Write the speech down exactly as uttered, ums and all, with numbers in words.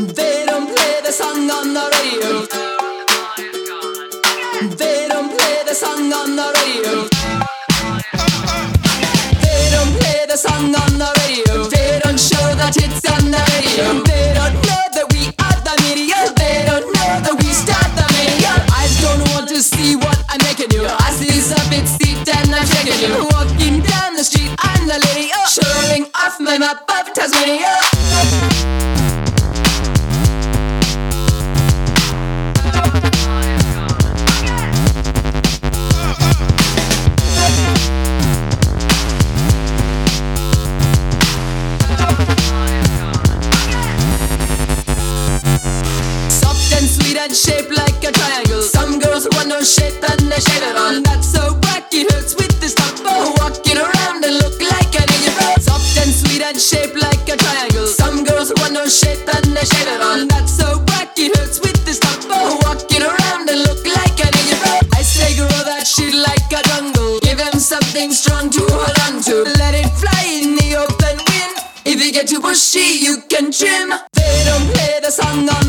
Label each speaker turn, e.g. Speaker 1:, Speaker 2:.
Speaker 1: They don't play the song on the radio. They don't play the song on the radio. They don't play the song on the radio. They don't show that it's on the radio. They don't know that we are the media. They don't know that we start the media. I don't want to see what I'm making you. I see some big seat and I'm shaking you. Walking down the street, I'm the lady, oh, showing off my map of Tasmania. Shaped like a triangle. Some girls want no shape and they shave it on. That's so whack, it hurts with this top. Oh, walking around and look like an idiot. Soft and sweet and shaped like a triangle. Some girls want no shape and they shave it on. That's so whack, it hurts with this top. Oh, walking around and look like an idiot. I say grow that shit like a jungle. Give him something strong to hold on to. Let it fly in the open wind. If you get too bushy, you can trim. They don't play the song on